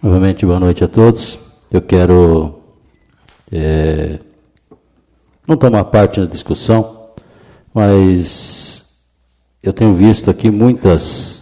Novamente, boa noite a todos. Eu quero não tomar parte na discussão, mas eu tenho visto aqui muitas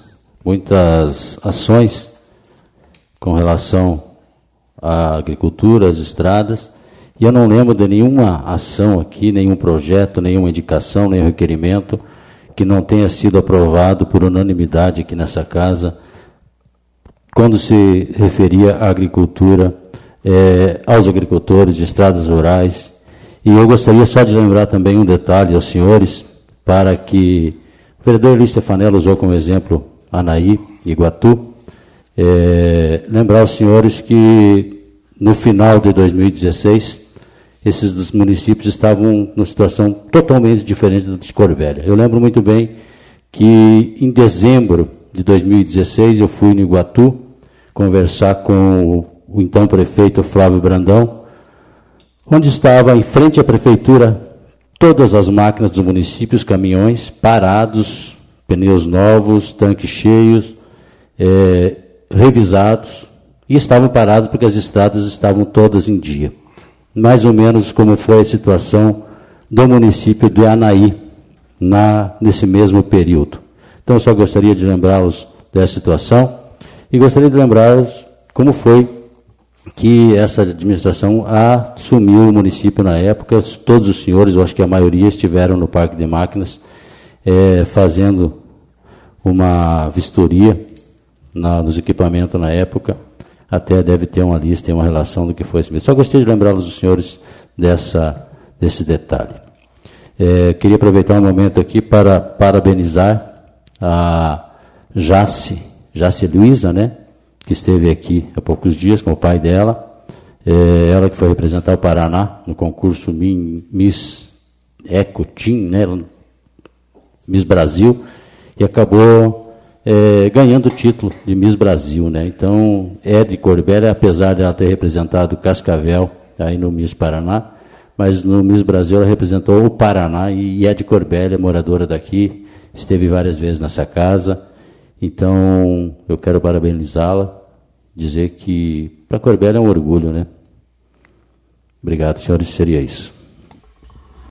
ações com relação à agricultura, às estradas, e eu não lembro de nenhuma ação aqui, nenhum projeto, nenhuma indicação, nenhum requerimento que não tenha sido aprovado por unanimidade aqui nessa casa, quando se referia à agricultura, aos agricultores de estradas rurais. E eu gostaria só de lembrar também um detalhe aos senhores, para que o vereador Luiz Stefanello usou como exemplo Anaí, Iguatu, lembrar aos senhores que no final de 2016, esses dos municípios estavam numa situação totalmente diferente da de Corbélia. Eu lembro muito bem que em dezembro de 2016 eu fui no Iguatu conversar com o então prefeito Flávio Brandão, onde estava em frente à prefeitura todas as máquinas do município, os caminhões parados, pneus novos, tanques cheios, revisados, e estavam parados porque as estradas estavam todas em dia. Mais ou menos como foi a situação do município de Anaí, nesse mesmo período. Então, eu só gostaria de lembrá-los dessa situação, e gostaria de lembrá-los como foi que essa administração assumiu o município na época. Todos os senhores, eu acho que a maioria, estiveram no Parque de Máquinas, fazendo uma vistoria nos equipamentos na época. Até deve ter uma lista e uma relação do que foi esse mesmo. Só gostaria de lembrá-los, os senhores, desse detalhe. Queria aproveitar um momento aqui para parabenizar a Jace Luiza, né, que esteve aqui há poucos dias com o pai dela, ela que foi representar o Paraná no concurso Miss Eco Team, né, Miss Brasil, e acabou ganhando o título de Miss Brasil, né? Então, de Corbélia, apesar de ela ter representado Cascavel aí no Miss Paraná, mas no Miss Brasil ela representou o Paraná e é de Corbélia, moradora daqui, esteve várias vezes nessa casa. Então, eu quero parabenizá-la, dizer que para Corbélia é um orgulho, né? Obrigado, senhores, seria isso.